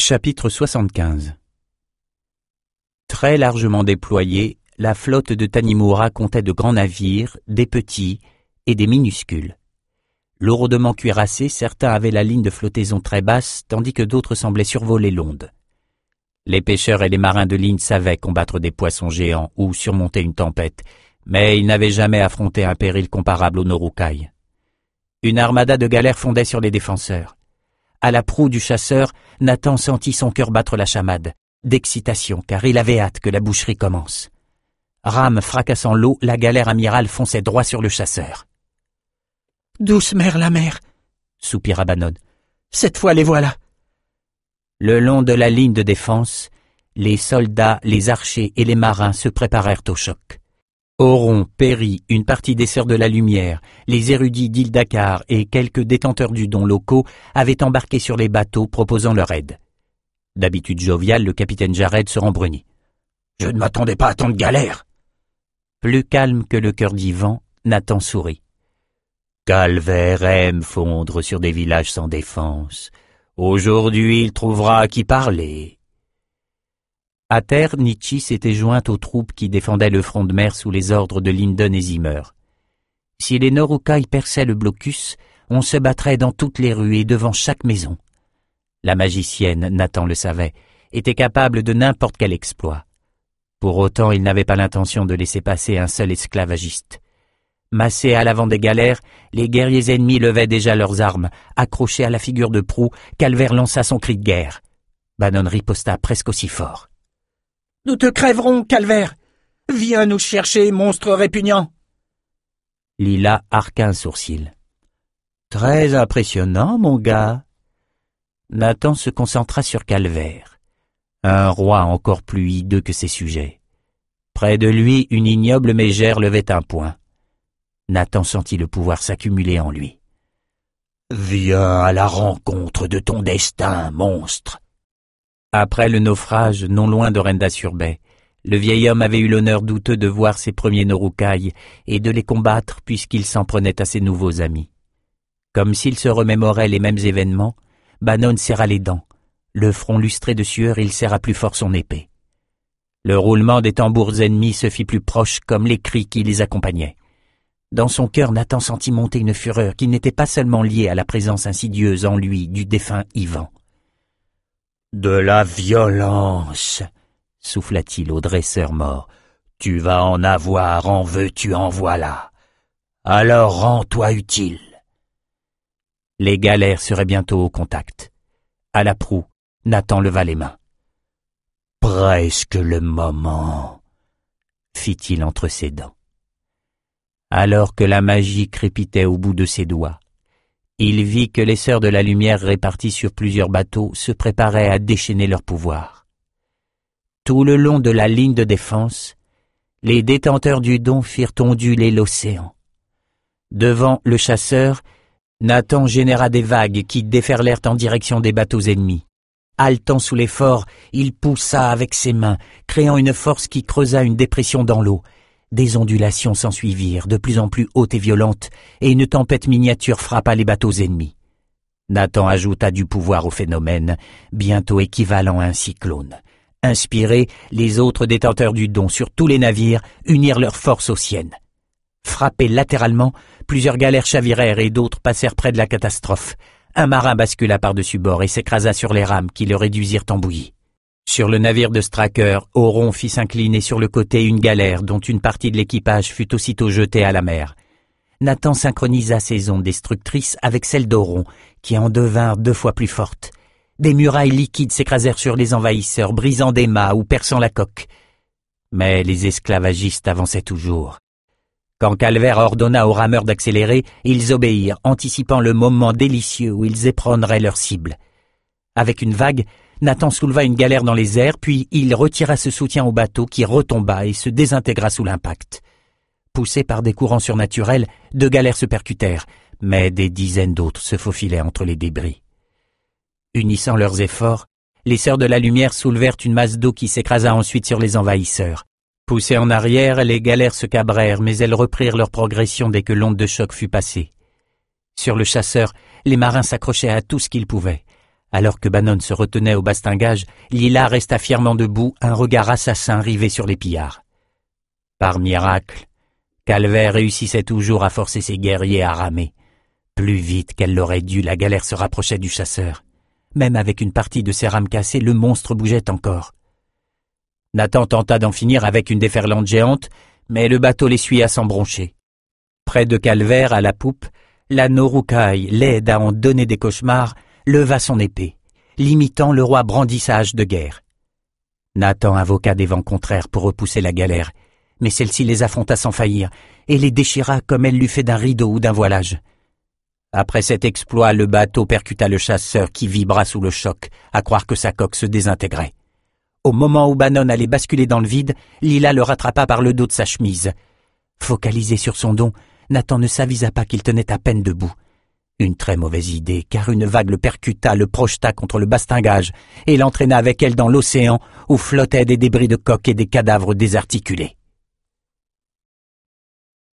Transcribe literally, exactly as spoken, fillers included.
Chapitre soixante-quinze. Très largement déployée, la flotte de Tanimura comptait de grands navires, des petits et des minuscules. Lourdement cuirassés, certains avaient la ligne de flottaison très basse, tandis que d'autres semblaient survoler l'onde. Les pêcheurs et les marins de ligne savaient combattre des poissons géants ou surmonter une tempête, mais ils n'avaient jamais affronté un péril comparable au Norukai. Une armada de galères fondait sur les défenseurs. À la proue du chasseur, Nathan sentit son cœur battre la chamade, d'excitation, car il avait hâte que la boucherie commence. Rame fracassant l'eau, la galère amirale fonçait droit sur le chasseur. « Douce mère la mer !» soupira Bannon. « Cette fois les voilà !» Le long de la ligne de défense, les soldats, les archers et les marins se préparèrent au choc. Oron, Perry, une partie des Sœurs de la Lumière, les érudits d'Île Dakar et quelques détenteurs du don locaux avaient embarqué sur les bateaux proposant leur aide. D'habitude jovial, le capitaine Jared se rembrunit. « Je ne m'attendais pas à tant de galères !» Plus calme que le cœur d'Ivan, Nathan sourit. « Calvaire aime fondre sur des villages sans défense. Aujourd'hui, il trouvera à qui parler. » À terre, Nietzsche s'était jointe aux troupes qui défendaient le front de mer sous les ordres de Linden et Zimmer. Si les Norukai perçaient le blocus, on se battrait dans toutes les rues et devant chaque maison. La magicienne, Nathan le savait, était capable de n'importe quel exploit. Pour autant, il n'avait pas l'intention de laisser passer un seul esclavagiste. Massés à l'avant des galères, les guerriers ennemis levaient déjà leurs armes. Accrochés à la figure de proue, Calvaire lança son cri de guerre. Bannon riposta presque aussi fort. « Nous te crèverons, Calvaire! Viens nous chercher, monstre répugnant !» Lila arqua un sourcil. « Très impressionnant, mon gars !» Nathan se concentra sur Calvaire, un roi encore plus hideux que ses sujets. Près de lui, une ignoble mégère levait un poing. Nathan sentit le pouvoir s'accumuler en lui. « Viens à la rencontre de ton destin, monstre !» Après le naufrage, non loin d'Orenda-sur-Baie, le vieil homme avait eu l'honneur douteux de voir ses premiers Norukai et de les combattre puisqu'il s'en prenait à ses nouveaux amis. Comme s'il se remémorait les mêmes événements, Bannon serra les dents. Le front lustré de sueur, il serra plus fort son épée. Le roulement des tambours ennemis se fit plus proche comme les cris qui les accompagnaient. Dans son cœur, Nathan sentit monter une fureur qui n'était pas seulement liée à la présence insidieuse en lui du défunt Ivan. « De la violence !» souffla-t-il au dresseur mort. « Tu vas en avoir, en veux-tu, en voilà. Alors rends-toi utile. » Les galères seraient bientôt au contact. À la proue, Nathan leva les mains. « Presque le moment, » fit-il entre ses dents. Alors que la magie crépitait au bout de ses doigts, il vit que les Sœurs de la Lumière réparties sur plusieurs bateaux se préparaient à déchaîner leur pouvoir. Tout le long de la ligne de défense, les détenteurs du don firent onduler l'océan. Devant le chasseur, Nathan généra des vagues qui déferlèrent en direction des bateaux ennemis. Haletant sous l'effort, il poussa avec ses mains, créant une force qui creusa une dépression dans l'eau. Des ondulations s'ensuivirent, de plus en plus hautes et violentes, et une tempête miniature frappa les bateaux ennemis. Nathan ajouta du pouvoir au phénomène, bientôt équivalent à un cyclone. Inspirés, les autres détenteurs du don sur tous les navires unirent leurs forces aux siennes. Frappés latéralement, plusieurs galères chavirèrent et d'autres passèrent près de la catastrophe. Un marin bascula par-dessus bord et s'écrasa sur les rames qui le réduisirent en bouillie. Sur le navire de Stracker, Oron fit s'incliner sur le côté une galère dont une partie de l'équipage fut aussitôt jetée à la mer. Nathan synchronisa ses ondes destructrices avec celles d'Oron, qui en devinrent deux fois plus fortes. Des murailles liquides s'écrasèrent sur les envahisseurs, brisant des mâts ou perçant la coque. Mais les esclavagistes avançaient toujours. Quand Calvaire ordonna aux rameurs d'accélérer, ils obéirent, anticipant le moment délicieux où ils éperonneraient leur cible. Avec une vague, Nathan souleva une galère dans les airs, puis il retira ce soutien au bateau qui retomba et se désintégra sous l'impact. Poussés par des courants surnaturels, deux galères se percutèrent, mais des dizaines d'autres se faufilaient entre les débris. Unissant leurs efforts, les Sœurs de la Lumière soulevèrent une masse d'eau qui s'écrasa ensuite sur les envahisseurs. Poussées en arrière, les galères se cabrèrent, mais elles reprirent leur progression dès que l'onde de choc fut passée. Sur le chasseur, les marins s'accrochaient à tout ce qu'ils pouvaient. Alors que Bannon se retenait au bastingage, Lila resta fièrement debout, un regard assassin rivé sur les pillards. Par miracle, Calvert réussissait toujours à forcer ses guerriers à ramer. Plus vite qu'elle l'aurait dû, la galère se rapprochait du chasseur. Même avec une partie de ses rames cassées, le monstre bougeait encore. Nathan tenta d'en finir avec une déferlante géante, mais le bateau l'essuya sans broncher. Près de Calvert, à la poupe, la Noroucaille, laide à en donner des cauchemars, leva son épée, limitant le roi brandissage de guerre. Nathan invoqua des vents contraires pour repousser la galère, mais celle-ci les affronta sans faillir et les déchira comme elle l'eût fait d'un rideau ou d'un voilage. Après cet exploit, le bateau percuta le chasseur qui vibra sous le choc, à croire que sa coque se désintégrait. Au moment où Bannon allait basculer dans le vide, Lila le rattrapa par le dos de sa chemise. Focalisé sur son don, Nathan ne s'avisa pas qu'il tenait à peine debout. Une très mauvaise idée, car une vague le percuta, le projeta contre le bastingage et l'entraîna avec elle dans l'océan où flottaient des débris de coques et des cadavres désarticulés.